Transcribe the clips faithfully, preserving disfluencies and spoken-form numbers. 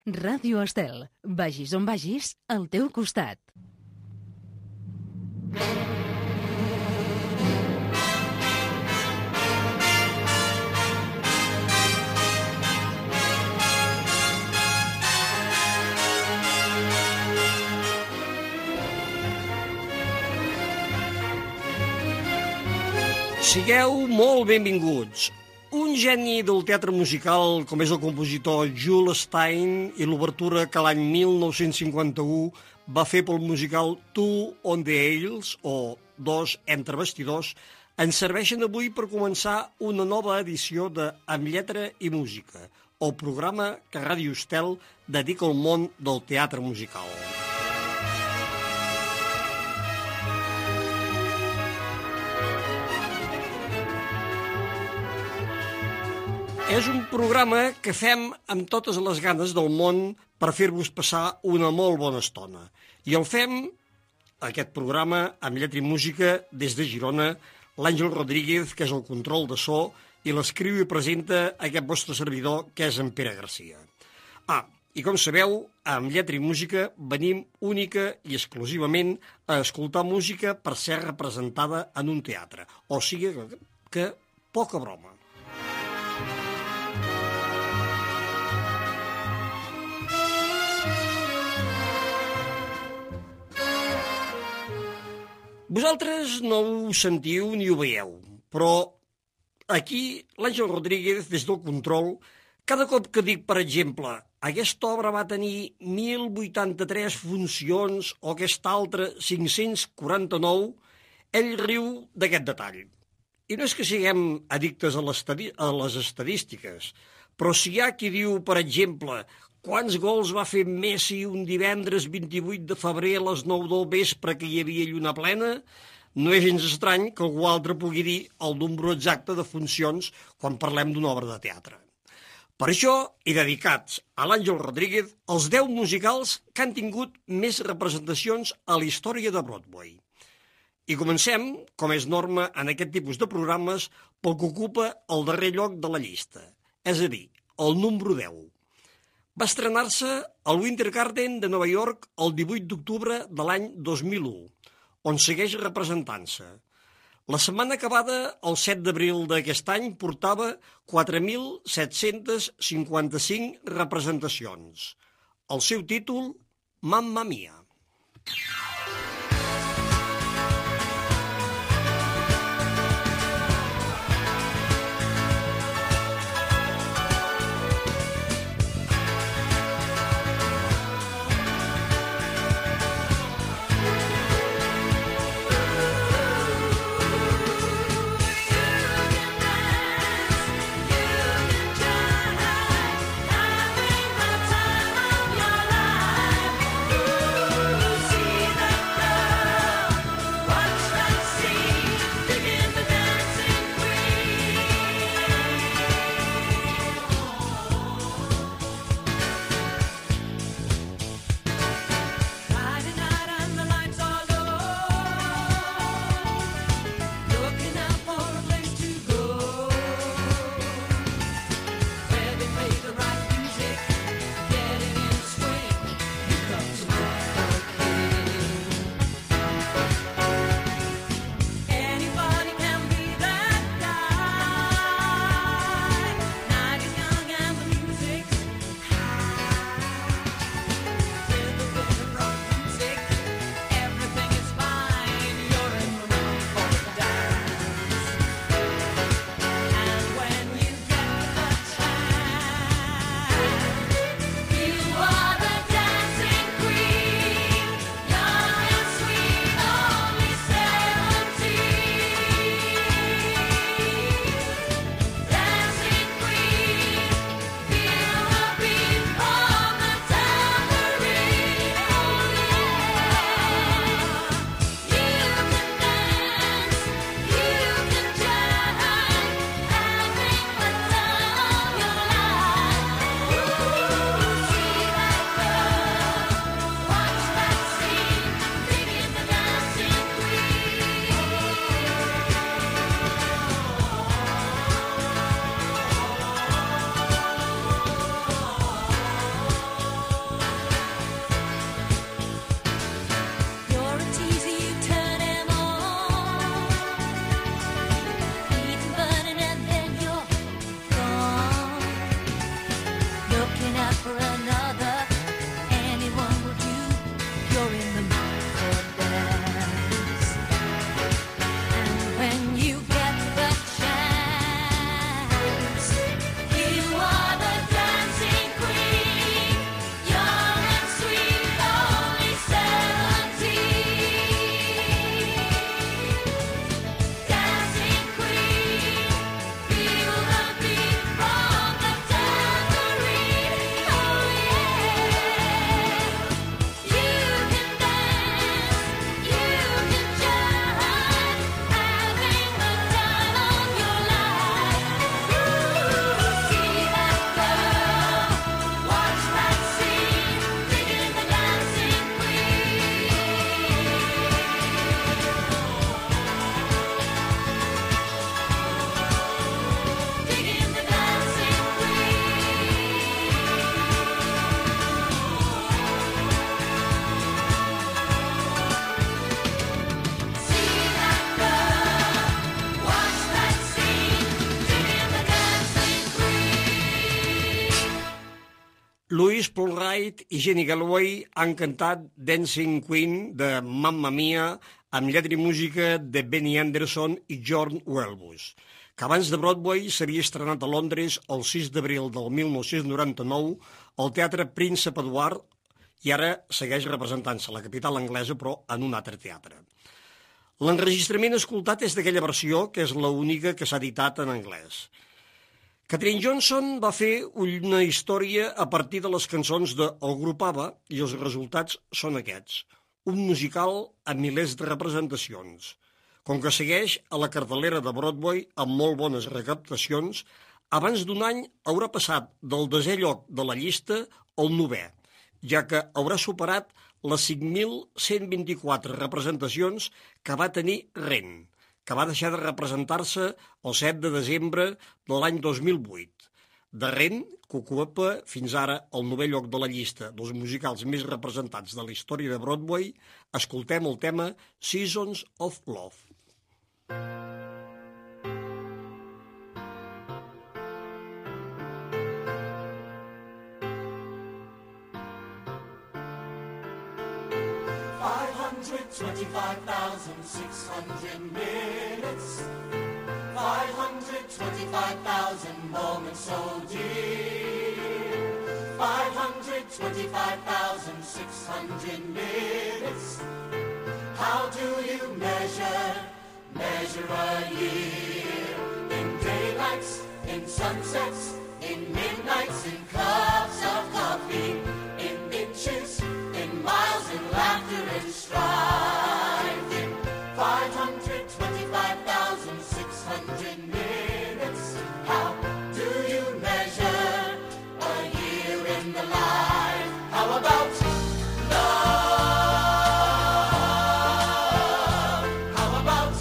Ràdio Estel. Vagis on vagis, al teu costat. Sigueu molt benvinguts. Un geni del teatre musical com és el compositor Jules Stein i l'obertura que l'any mil nou-cents cinquanta-u va fer pel musical Two on the Aisles, o Dos entre bastidors, ens serveixen avui per començar una nova edició de Amb lletra i música, el programa que Ràdio Estel dedica al món del teatre musical. És un programa que fem amb totes les ganes del món per fer-vos passar una molt bona estona. I el fem, aquest programa, amb lletra i música, des de Girona, l'Àngel Rodríguez, que és el control de so, i l'escriu i presenta aquest vostre servidor, que és en Pere Garcia. Ah, i com sabeu, amb lletra i música venim única i exclusivament a escoltar música per ser representada en un teatre. O sigui que, que poca broma. Vosaltres no ho sentiu ni ho veieu, però aquí l'Àngel Rodríguez, des del control, cada cop que dic, per exemple, aquesta obra va tenir mil vuitanta-tres funcions o aquesta altra cinc-cents quaranta-nou, ell riu d'aquest detall. I no és que siguem addictes a les, a les estadístiques, però si hi ha qui diu, per exemple, quants gols va fer Messi un divendres vint-i-vuit de febrer a les nou del vespre que hi havia lluna plena, no és gens estrany que algú altre pugui dir el número exacte de funcions quan parlem d'una obra de teatre. Per això, i dedicats a l'Àngel Rodríguez, els deu musicals que han tingut més representacions a la història de Broadway. I comencem, com és norma en aquest tipus de programes, pel que ocupa el darrer lloc de la llista, és a dir, el número deu. Va estrenar-se al Winter Garden de Nova York el divuit d'octubre de l'any dos mil u, on segueix representant-se. La setmana acabada, el set d'abril d'aquest any, portava quatre mil set-cents cinquanta-cinc representacions. El seu títol, Mamma Mia. See Paul Wright i Jenny Galloway han cantat Dancing Queen de Mamma Mia amb lletra i música de Benny Anderson i John Welbus, que abans de Broadway s'havia estrenat a Londres el sis d'abril del mil nou-cents noranta-nou al Teatre Príncep Eduard i ara segueix representant-se a la capital anglesa però en un altre teatre. L'enregistrament escoltat és d'aquella versió, que és l'única que s'ha editat en anglès. Katherine Johnson va fer una història a partir de les cançons del grup ABBA i els resultats són aquests. Un musical amb milers de representacions. Com que segueix a la cartelera de Broadway amb molt bones recaptacions, abans d'un any haurà passat del desè lloc de la llista al novè, ja que haurà superat les cinc mil cent vint-i-quatre representacions que va tenir Rent, que va deixar de representar-se el set de desembre de l'any dos mil vuit. De Rent, que ocupa fins ara el novè lloc de la llista dels musicals més representats de la història de Broadway, escoltem el tema Seasons of Love. five hundred twenty-five thousand six hundred minutes, five hundred twenty-five thousand moments, oh dear, five hundred twenty-five thousand six hundred minutes. How do you measure, measure a year? In daylights, in sunsets, in midnights, in cups of coffee, in inches, in miles, in laughter and strife, in five hundred twenty-five thousand six hundred minutes. How do you measure a year in the life? How about love? How about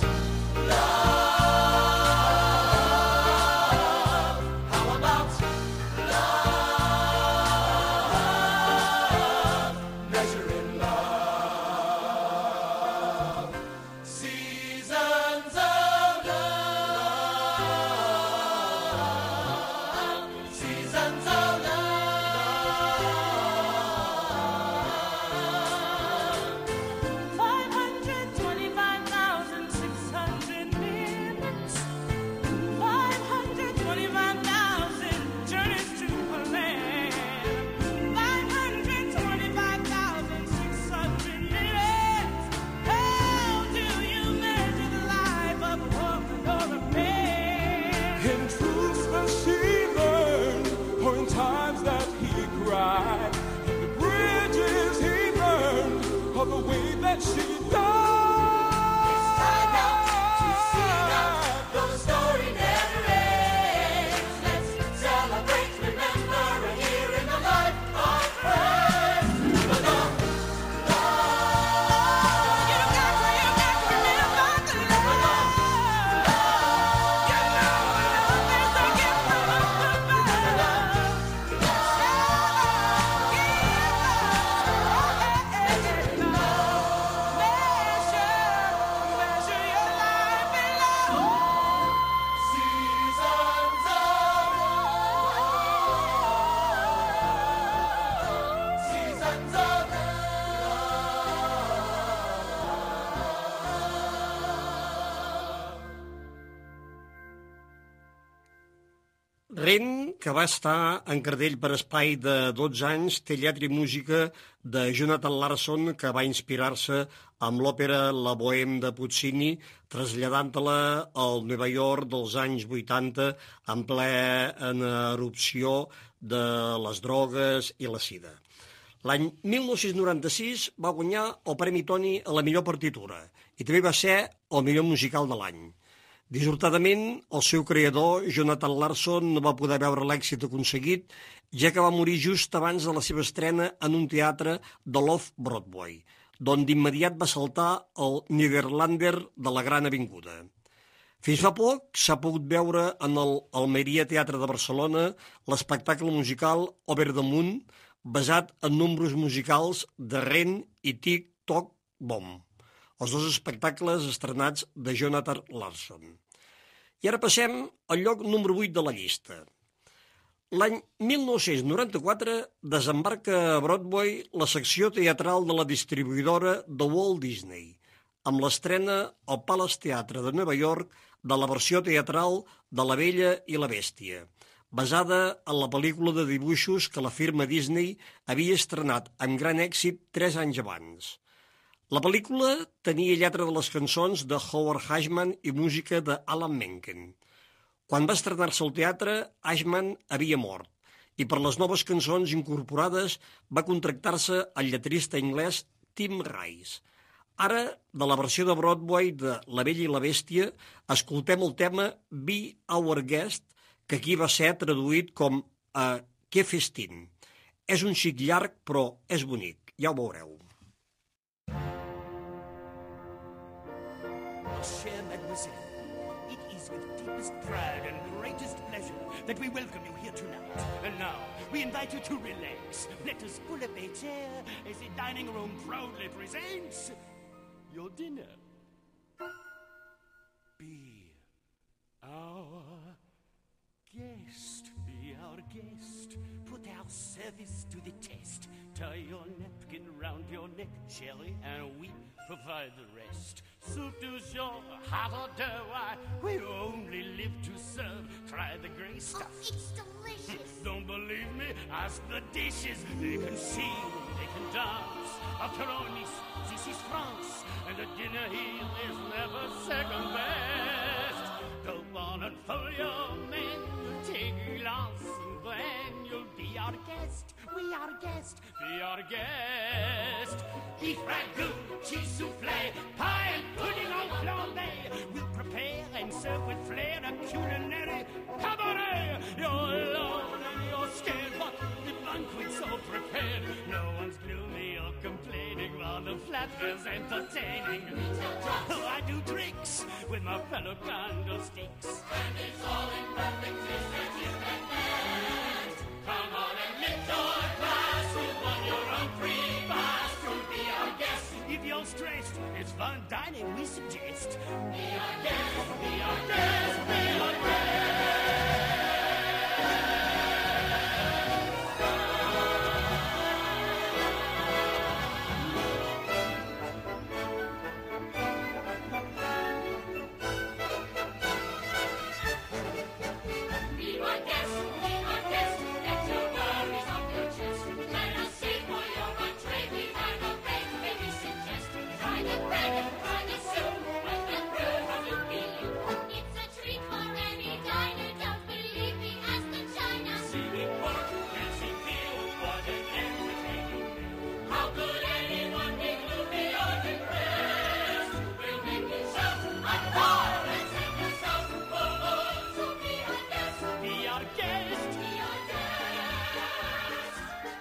love? How about love? Measuring love. Seasons of love. Seasons of five hundred twenty-five thousand six hundred minutes, five hundred twenty-five thousand journeys to a land, five hundred twenty-five thousand six hundred minutes. How do you measure the life of a woman or a man? In truths that she learned, or in times that he cried, in the bridges he burned, or the way that she died. It's time now to sing out, though the story never ends. Let's celebrate, remember a year in the life of friends. But love, You got to, you got to remember the love. You know love is the gift of the seasons of love. Seasons of Rent, que va estar en cartell per espai de dotze anys, té lletra i música de Jonathan Larson, que va inspirar-se amb l'òpera La Bohème de Puccini, traslladant-la al Nova York dels anys vuitanta en ple en erupció de les drogues i la sida. L'any mil nou-cents noranta-sis va guanyar el Premi Tony a la millor partitura i també va ser el millor musical de l'any. Dissortadament, el seu creador, Jonathan Larson, no va poder veure l'èxit aconseguit, ja que va morir just abans de la seva estrena en un teatre de l'Off-Broadway, d'on d'immediat va saltar el Nederlander de la Gran Avinguda. Fins fa poc s'ha pogut veure en el Almeria Teatre de Barcelona l'espectacle musical Over the Moon, basat en números musicals de Rent i Tic Toc Boom, els dos espectacles estrenats de Jonathan Larson. I ara passem al lloc número vuit de la llista. L'any mil nou-cents noranta-quatre desembarca a Broadway la secció teatral de la distribuïdora de Walt Disney, amb l'estrena al Palace Theatre de Nova York de la versió teatral de La Bella i la Bèstia, basada en la pel·lícula de dibuixos que la firma Disney havia estrenat amb gran èxit tres anys abans. La pel·lícula tenia lletra de les cançons de Howard Ashman i música de Alan Menken. Quan va estrenar-se al teatre, Ashman havia mort i per les noves cançons incorporades va contractar-se el lletrista anglès Tim Rice. Ara, de la versió de Broadway de La Bella i la Bèstia, escoltem el tema Be Our Guest, que aquí va ser traduït com a Que festín. És un xic llarg, però és bonic. Ja ho veureu. Chère mademoiselle, it is with deepest pride and greatest pleasure that we welcome you here tonight. And now, we invite you to relax. Let us pull up a chair as the dining room proudly presents your dinner. Be our guest, be our guest. Put our service to the test. Tie your napkin round your neck, Sherry, and we provide the rest. Soup du jour, hot or deux, why, we only live to serve. Try the gray stuff. Oh, it's delicious. Don't believe me? Ask the dishes. They can sing, they can dance. After all, Nice, this is France, and the dinner here is never second best. Go on and fill your menu, take a glass, and then you'll be our guest. We are guest, be our guest. Beef ragout, cheese soufflé, pie and pudding en flambé. We'll prepare and serve with flair a culinary cabaret. You're alone and you're scared, but the banquet's all prepared. No one's gloomy or complaining while the flatter's entertaining. Oh, I do tricks with my fellow candlesticks. And it's all in perfect taste that you can best. Come on and lift your glass. You've won your own free pass to be our guest. If you're stressed, it's fun dining, we suggest. Be our guest, be our guest, be our guest. Be my guest, be my guest. Let your worries off your chest. Let us see for your entree. We have a great baby suggest. Try the bread, try the soup. With the brew from you be you. It's a treat for any diner. Don't believe me, ask the china. Seating pork, dancing veal, what an entertaining meal. How could anyone be gloomy or depressed? We'll make you shout, encore, and sing a song. Oh, oh, so be our guest. Be our guest. Be our guest.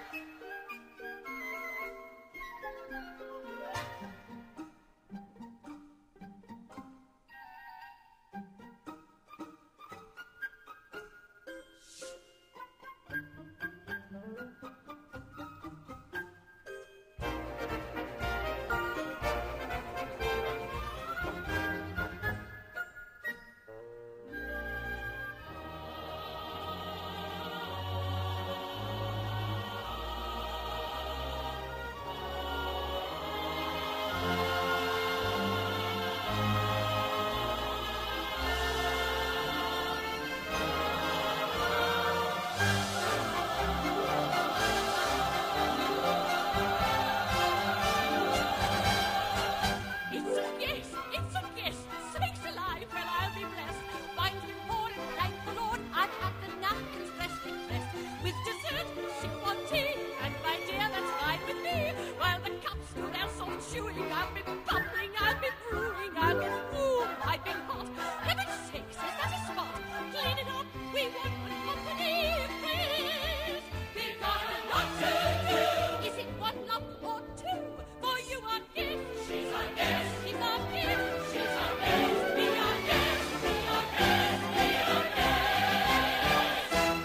It's a guest, it's a guest. Sakes alive, well, I'll be blessed. Wine's been poured and thank the Lord. I've had the napkins freshly pressed. With dessert, sip on tea. And my dear, that's fine with me. While the cups do their soft chewing, I'll be bubbling, I'll be brewing, I'll be warm, I'll be hot. Heaven's sakes, is that a spot? Clean it up, we want good company. Please, We've got a lot to do. is it one lump or two? For you are gift. She's our guest. He's our gift. She's our guest. Be our guest. Be our guest. Be our guest.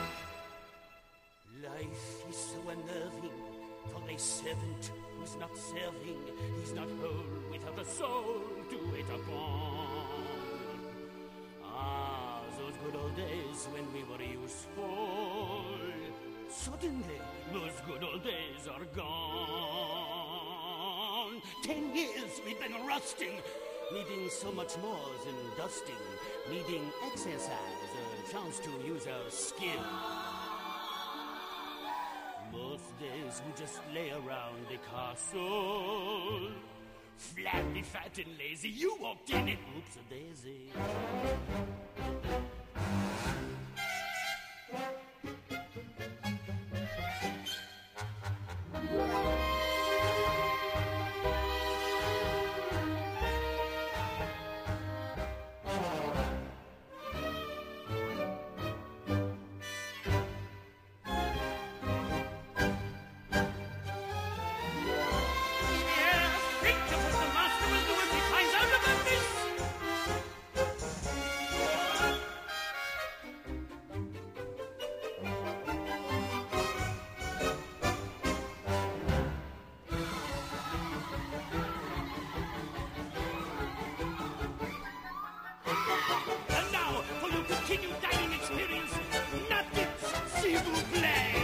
Life is so unnerving for a servant who's not serving. He's not whole without a soul to wait upon. Ah, those good old days when we were useful. Suddenly, those good old days are gone. Ten years we've been rusting, needing so much more than dusting, needing exercise, a chance to use our skin. Most days we just lay around the castle, flabby, fat, and lazy. You walked in and oops a daisy. And now, for your continued dining experience, nuggets, s'il vous plaît.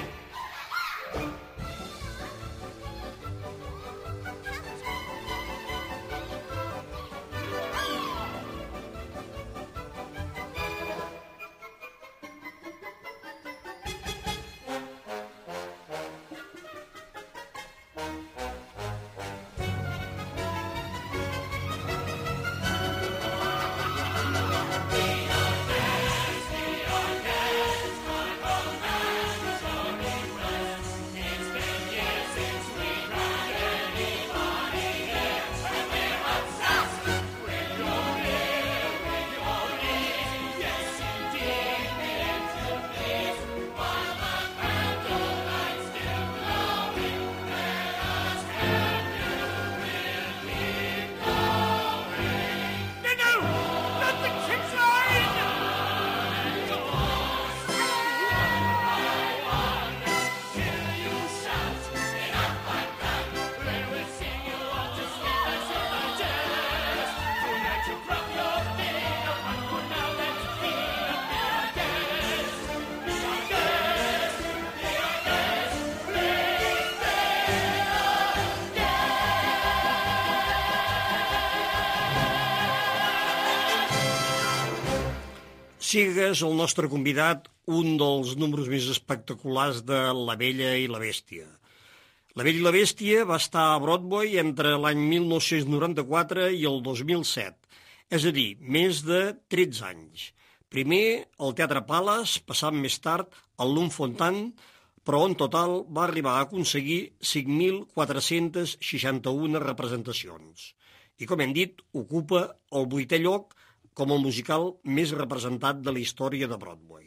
Sigues el nostre convidat un dels números més espectaculars de La Bella i la Bèstia. La Bella i la Bèstia va estar a Broadway entre l'any mil nou-cents noranta-quatre i el dos mil set, és a dir, més de tretze anys. Primer al Teatre Palace, passant més tard al Lunt-Fontanne, però en total va arribar a aconseguir cinc mil quatre-cents seixanta-u representacions. I com hem dit, ocupa el vuitè lloc com el musical més representat de la història de Broadway.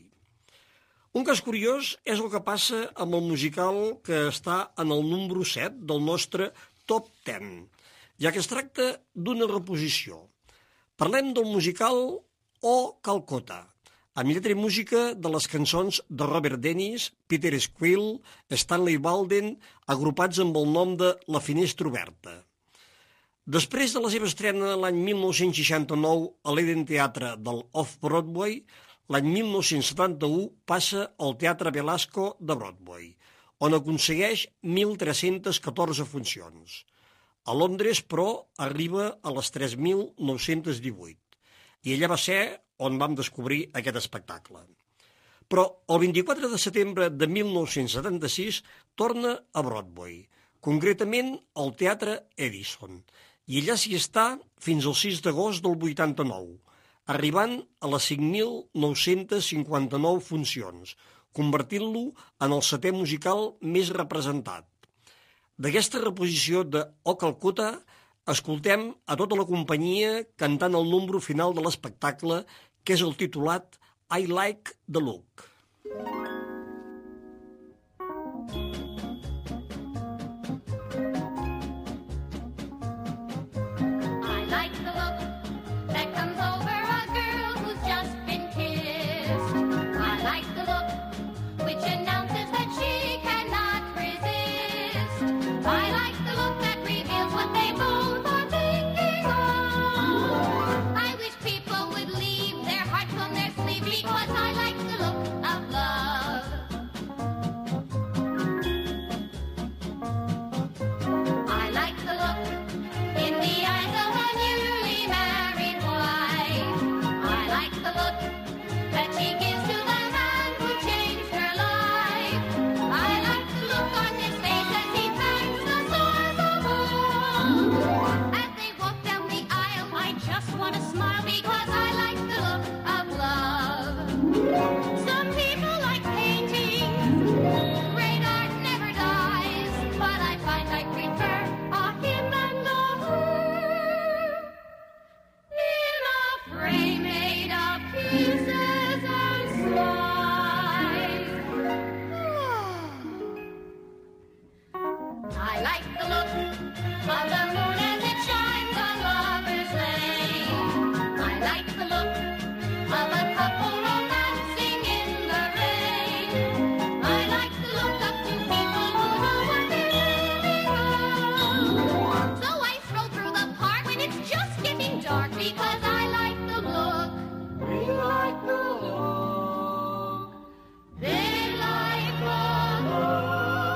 Un cas curiós és el que passa amb el musical que està en el número set del nostre top deu, ja que es tracta d'una reposició. Parlem del musical O Calcutta, amb lletra i música de les cançons de Robert Dennis, Peter Squill, Stanley Balden, agrupats amb el nom de La Finestra Oberta. Després de la seva estrena l'any mil nou-cents seixanta-nou a l'Eden Teatre del Off-Broadway, l'any mil nou-cents setanta-u passa al Teatre Belasco de Broadway, on aconsegueix mil tres-cents catorze funcions. A Londres, però, arriba a les tres mil nou-cents divuit, i allà va ser on vam descobrir aquest espectacle. Però el vint-i-quatre de setembre de mil nou-cents setanta-sis torna a Broadway, concretament al Teatre Edison, i allà s'hi està fins al sis d'agost del vuitanta-nou, arribant a les cinc mil nou-cents cinquanta-nou funcions, convertint-lo en el setè musical més representat. D'aquesta reposició de O Calcutta escoltem a tota la companyia cantant el número final de l'espectacle, que és el titulat I Like the Look. Because like prefer a him and a her in a frame made of pieces and slides. I like the look of the moon as it shines on Lover's Lane. I like the look of a couple romancing in the rain. I like the look of two people who know what they're dreaming of. So I stroll through the park when it's just getting dark because I like the look. We like the look. They like the look.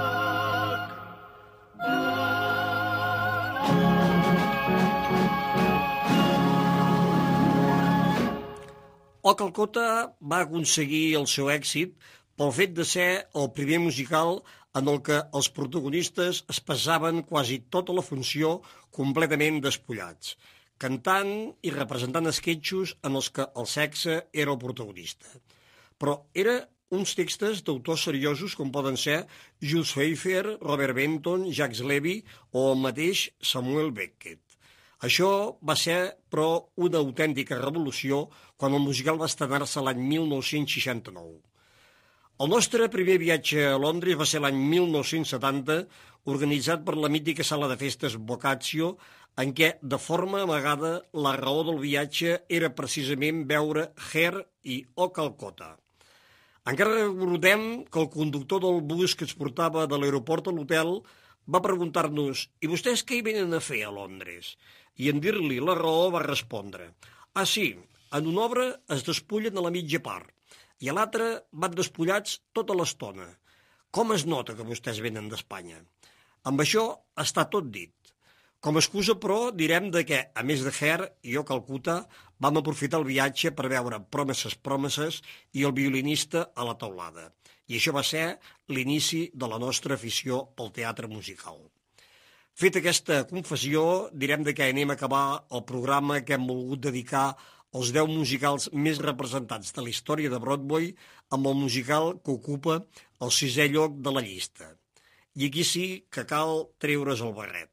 O Calcutta va aconseguir el seu èxit pel fet de ser el primer musical en el que els protagonistes es passaven quasi tota la funció completament despullats, cantant i representant esquetxos en els que el sexe era el protagonista. Però era uns textos d'autors seriosos com poden ser Jules Feiffer, Robert Benton, Jacques Levy o el mateix Samuel Beckett. Això va ser, però, una autèntica revolució quan el musical va estrenar-se l'any mil nou-cents seixanta-nou. El nostre primer viatge a Londres va ser l'any mil nou-cents setanta, organitzat per la mítica sala de festes Boccaccio, en què, de forma amagada, la raó del viatge era precisament veure Hair i O Calcutta. Encara recordem que el conductor del bus que ens portava de l'aeroport a l'hotel va preguntar-nos «I vostès què hi venen a fer a Londres?» I en dir-li la raó va respondre «Ah, sí, en una obra es despullen a la mitja part i a l'altra van despullats tota l'estona. Com es nota que vostès venen d'Espanya?» Amb això està tot dit. Com a excusa, però, direm de que, a més de Hair i O Calcutta, vam aprofitar el viatge per veure Promises, Promises i El violinista a la teulada. I això va ser l'inici de la nostra afició pel teatre musical. Fet aquesta confessió, direm de que anem a acabar el programa que hem volgut dedicar als deu musicals més representats de la història de Broadway amb el musical que ocupa el sisè lloc de la llista. I aquí sí que cal treure's el barret.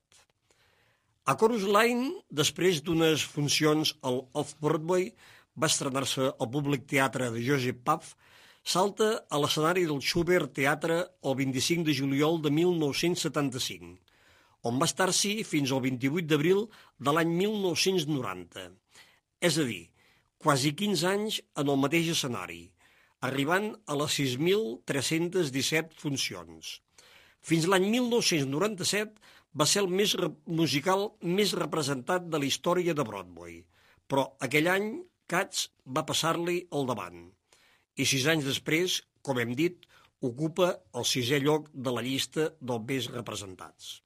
A Chorus Line, després d'unes funcions al Off-Broadway, va estrenar-se al Públic Teatre de Joseph Paff, salta a l'escenari del Schubert Teatre el vint-i-cinc de juliol de mil nou-cents setanta-cinc, on va estar-s'hi fins al vint-i-vuit d'abril de l'any mil nou-cents noranta. És a dir, quasi quinze anys en el mateix escenari, arribant a les sis mil tres-cents disset funcions. Fins l'any mil nou-cents noranta-set va ser el més musical més representat de la història de Broadway, però aquell any Cats va passar-li al davant. I sis anys després, com hem dit, ocupa el sisè lloc de la llista dels més representats.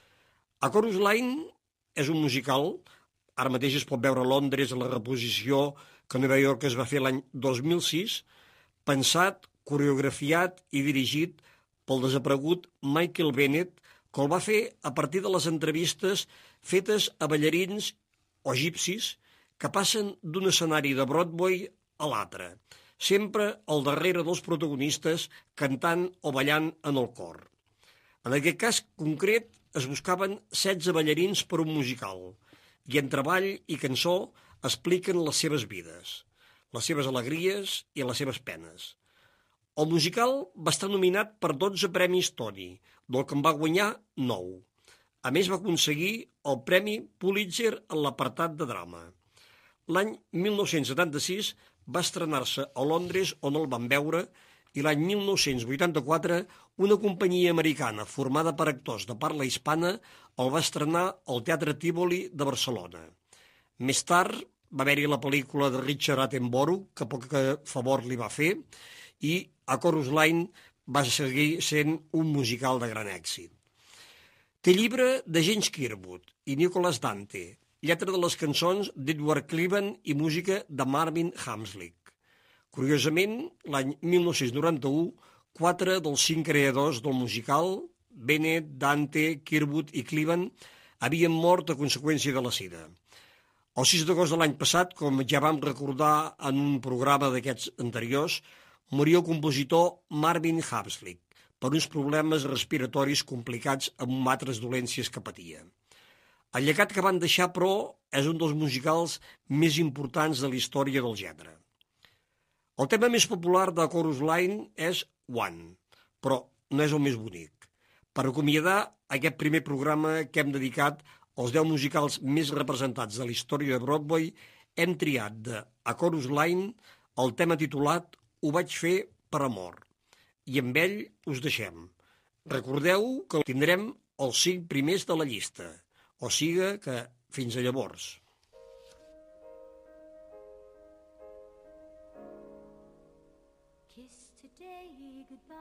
A Chorus Line és un musical, ara mateix es pot veure a Londres a la reposició que a Nova York es va fer l'any dos mil sis, pensat, coreografiat i dirigit pel desaparegut Michael Bennett, que el va fer a partir de les entrevistes fetes a ballarins o egipcis que passen d'un escenari de Broadway a l'altre, sempre al darrere dels protagonistes cantant o ballant en el cor. En aquest cas concret es buscaven setze ballarins per un musical i entre ball i cançó expliquen les seves vides, les seves alegries i les seves penes. El musical va estar nominat per dotze premis Tony, del que en va guanyar nou. A més, va aconseguir el Premi Pulitzer en l'apartat de drama. L'any mil nou-cents setanta-sis va estrenar-se a Londres, on el van veure, i l'any mil nou-cents vuitanta-quatre una companyia americana formada per actors de parla hispana el va estrenar al Teatre Tívoli de Barcelona. Més tard va haver-hi la pel·lícula de Richard Attenborough, que poc favor li va fer, i A Chorus Line va seguir sent un musical de gran èxit. Té llibre de James Kirkwood i Nicholas Dante, lletra de les cançons d'Edward Cleveland i música de Marvin Hamslick. Curiosament, l'any mil nou-cents noranta-u, quatre dels cinc creadors del musical, Bennett, Dante, Kirkwood i Cleveland, havien mort a conseqüència de la sida. El sis d'agost de l'any passat, com ja vam recordar en un programa d'aquests anteriors, moria el compositor Marvin Hamslick, per uns problemes respiratoris complicats amb altres dolències que patia. El llegat que van deixar, però, és un dels musicals més importants de la història del gènere. El tema més popular de Chorus Line és One, però no és el més bonic. Per acomiadar aquest primer programa que hem dedicat als deu musicals més representats de la història de Broadway, hem triat de A Chorus Line el tema titulat Ho vaig fer per amor. I amb ell us deixem. Recordeu que tindrem els cinc primers de la llista, o siga que fins a llavors. Kiss today goodbye.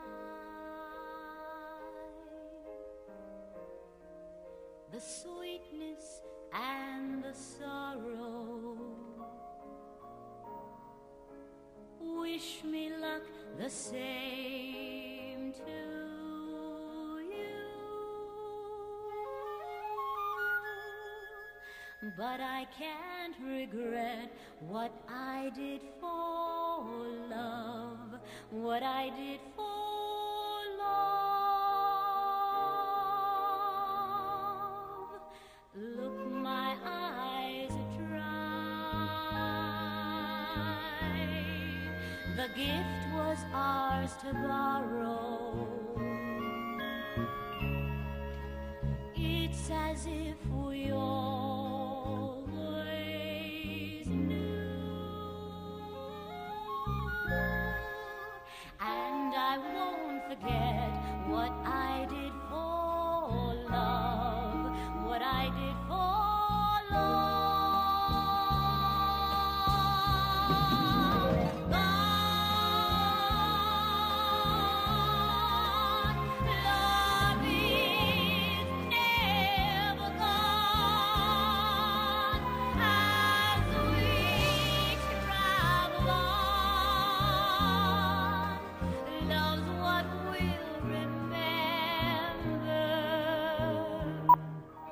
The sweetness and the sorrow. Wish me luck the same to you. But I can't regret what I did for love, what I did for love. Look, my eyes are dry. The gift was ours to borrow. It's as if we all